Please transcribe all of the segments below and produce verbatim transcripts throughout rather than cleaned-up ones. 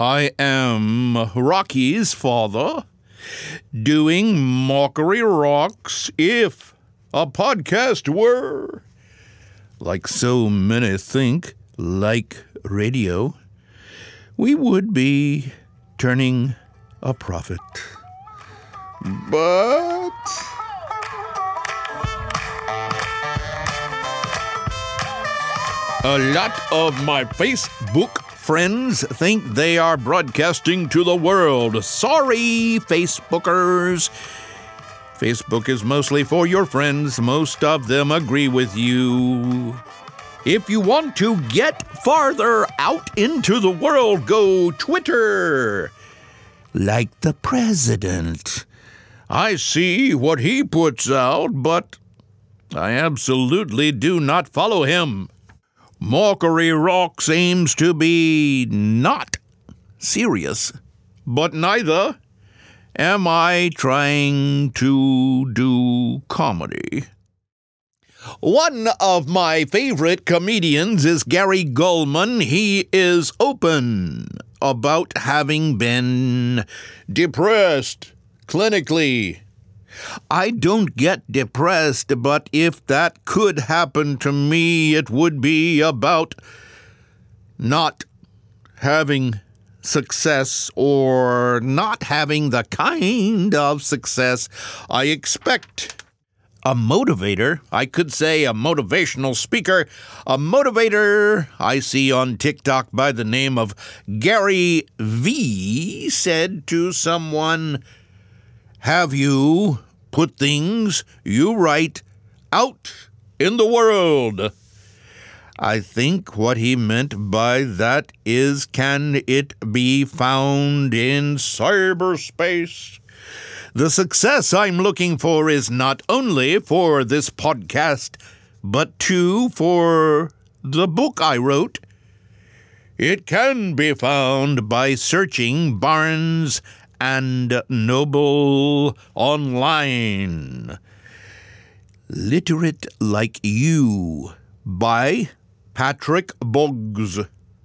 I am Rocky's father, doing Mockery Rocks if a podcast were, like so many think, like radio, we would be turning a profit. But a lot of my Facebook friends think they are broadcasting to the world. Sorry, Facebookers. Facebook is mostly for your friends. Most of them agree with you. If you want to get farther out into the world, go Twitter. Like the president. I see what he puts out, but I absolutely do not follow him. Mockery Rocks aims to be not serious, but neither am I trying to do comedy. One of my favorite comedians is Gary Gulman. He is open about having been depressed clinically. I don't get depressed, but if that could happen to me, it would be about not having success or not having the kind of success I expect. A motivator, I could say a motivational speaker, a motivator I see on TikTok by the name of Gary V said to someone, "Have you put things you write out in the world?" I think what he meant by that is, can it be found in cyberspace? The success I'm looking for is not only for this podcast, but too for the book I wrote. It can be found by searching Barnes and Noble online. Literate Like You by Patrick Boggs.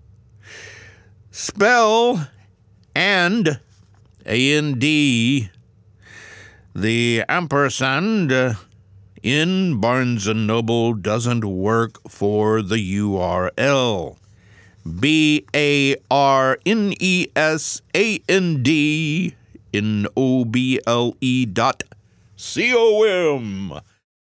Spell and A N D. The ampersand in Barnes and Noble doesn't work for the U R L. B A R N E S A N D N O B L E dot C O M.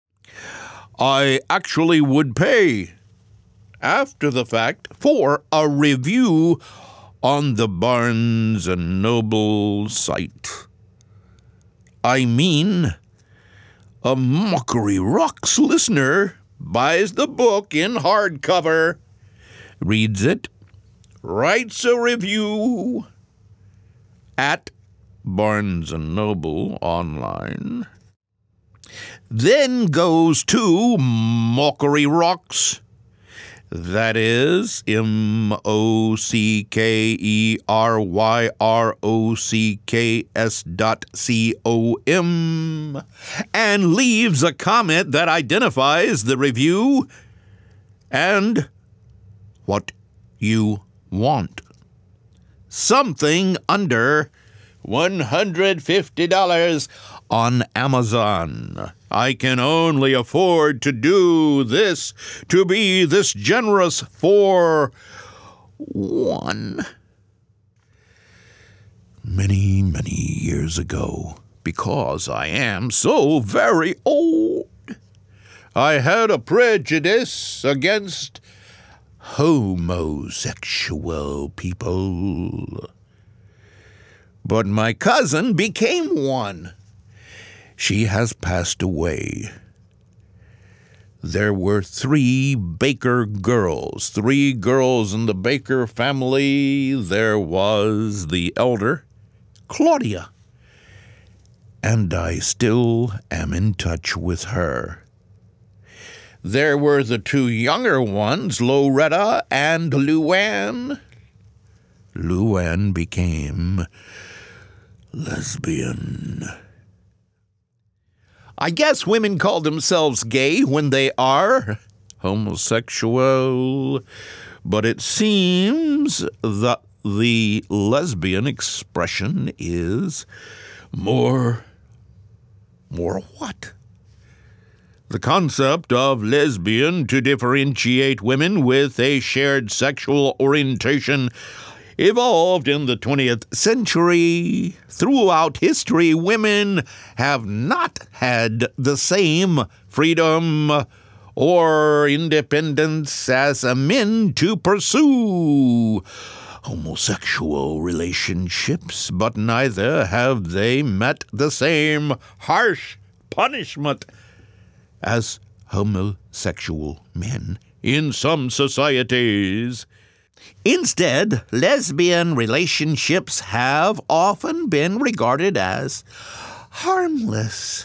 I actually would pay, after the fact, for a review on the Barnes and Noble site. I mean, a Mockery Rocks listener buys the book in hardcover, reads it, writes a review at Barnes and Noble online, then goes to Mockery Rocks, that is M O C K E R Y R O C K S dot C O M, and leaves a comment that identifies the review and what you want. Something under one hundred fifty dollars on Amazon. I can only afford to do this, to be this generous for one. Many, many years ago, because I am so very old, I had a prejudice against homosexual people. But my cousin became one. She has passed away. There were three Baker girls, three girls in the Baker family. There was the elder, Claudia, and I still am in touch with her. There were the two younger ones, Loretta and Luann. Luann became lesbian. I guess women call themselves gay when they are homosexual, but it seems that the lesbian expression is more, more what? The concept of lesbian to differentiate women with a shared sexual orientation evolved in the twentieth century. Throughout history, women have not had the same freedom or independence as men to pursue homosexual relationships, but neither have they met the same harsh punishment as homosexual men in some societies. Instead, lesbian relationships have often been regarded as harmless,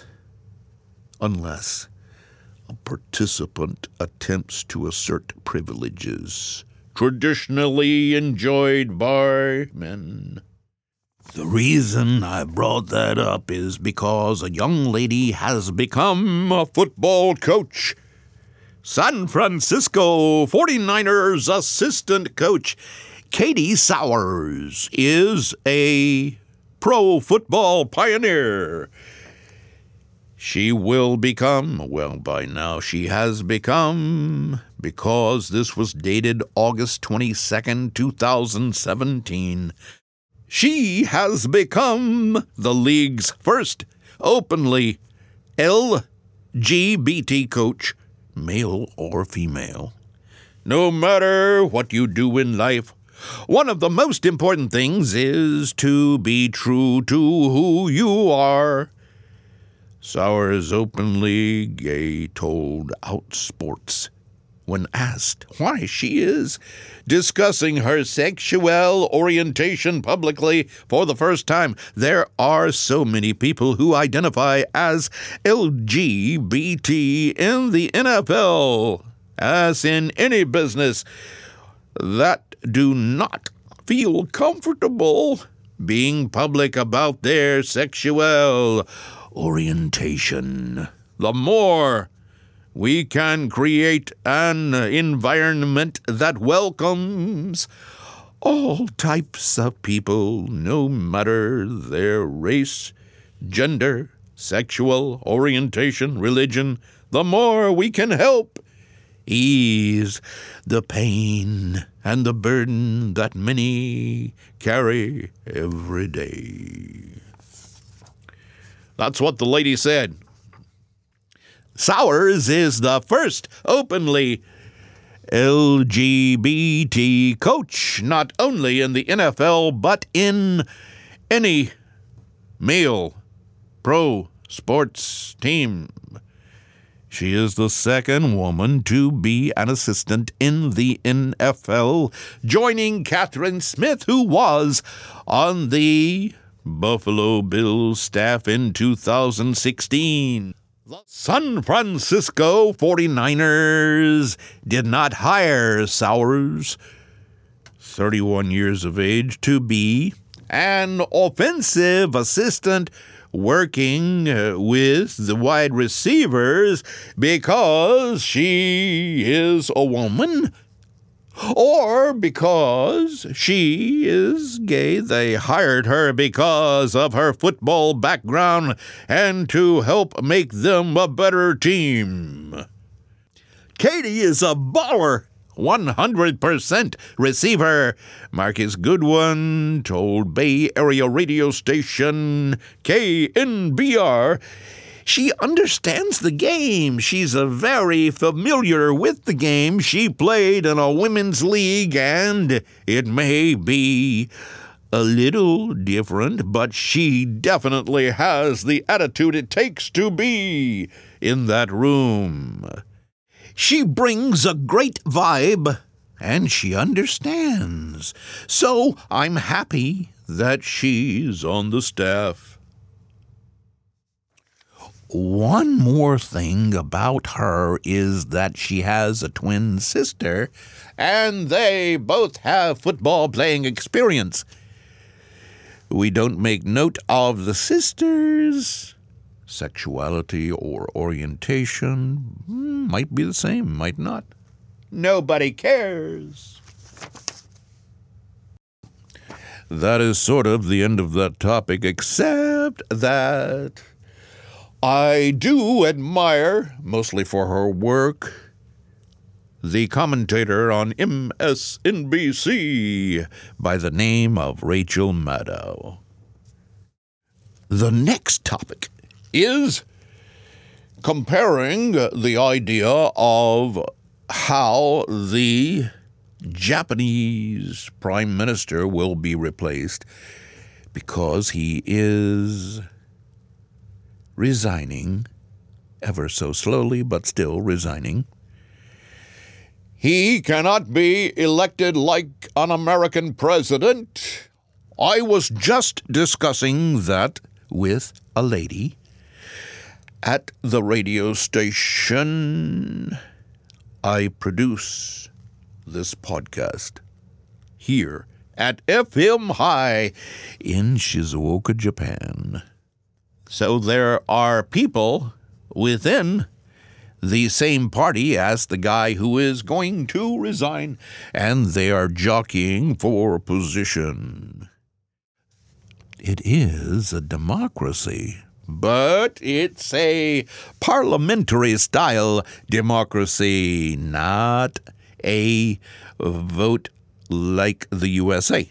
unless a participant attempts to assert privileges traditionally enjoyed by men. The reason I brought that up is because a young lady has become a football coach. San Francisco forty-niners assistant coach Katie Sowers is a pro football pioneer. She will become, well, by now she has become, because this was dated August twenty-second, two thousand seventeen, she has become the league's first openly L G B T coach, male or female. No matter what you do in life, one of the most important things is to be true to who you are. Sowers, openly gay, told Outsports when asked why she is discussing her sexual orientation publicly for the first time. There are so many people who identify as L G B T in the N F L, as in any business, that do not feel comfortable being public about their sexual orientation. The more we can create an environment that welcomes all types of people, no matter their race, gender, sexual orientation, religion, the more we can help ease the pain and the burden that many carry every day. That's what the lady said. Sowers is the first openly L G B T coach, not only in the N F L, but in any male pro sports team. She is the second woman to be an assistant in the N F L, joining Catherine Smith, who was on the Buffalo Bills staff in two thousand sixteen. The San Francisco forty-niners did not hire Sowers, thirty-one years of age, to be an offensive assistant working with the wide receivers because she is a woman, or because she is gay. They hired her because of her football background and to help make them a better team. Katie is a baller, one hundred percent receiver. Marcus Goodwin told Bay Area radio station K N B R she understands the game. She's a very familiar with the game. She played in a women's league, and it may be a little different, but she definitely has the attitude it takes to be in that room. She brings a great vibe, and she understands. So I'm happy that she's on the staff. One more thing about her is that she has a twin sister, and they both have football playing experience. We don't make note of the sisters' sexuality or orientation. Might be the same, might not. Nobody cares. that is sort of the end of that topic, except that I do admire, mostly for her work, the commentator on M S N B C by the name of Rachel Maddow. The next topic is comparing the idea of how the Japanese prime minister will be replaced because he is resigning, ever so slowly, but still resigning. He cannot be elected like an American president. I was just discussing that with a lady at the radio station I produce this podcast here at F M High in Shizuoka, Japan. So there are people within the same party as the guy who is going to resign, and they are jockeying for position. It is a democracy, but it's a parliamentary-style democracy, not a vote like the U S A.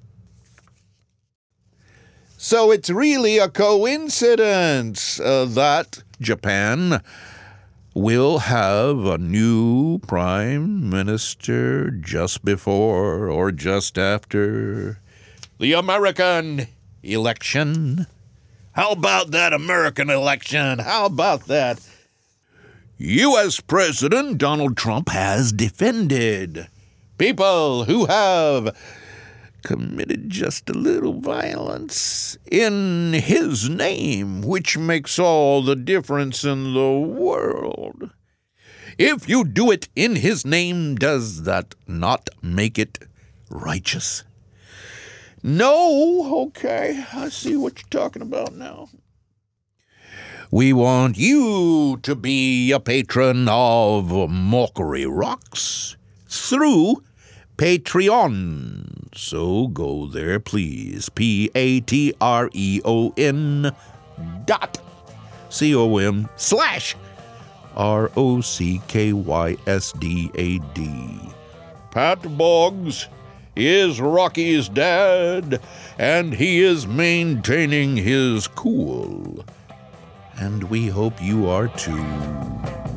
So it's really a coincidence uh, that Japan will have a new prime minister just before or just after the American election. How about that American election? How about that? U S President Donald Trump has defended people who have committed just a little violence in his name, which makes all the difference in the world. If you do it in his name, does that not make it righteous? No? Okay, I see what you're talking about now. We want you to be a patron of Mockery Rocks through Patreon. So go there, please. P A T R E O N dot C O M slash R O C K Y S D A D. Pat Boggs is Rocky's dad, and he is maintaining his cool. And we hope you are too.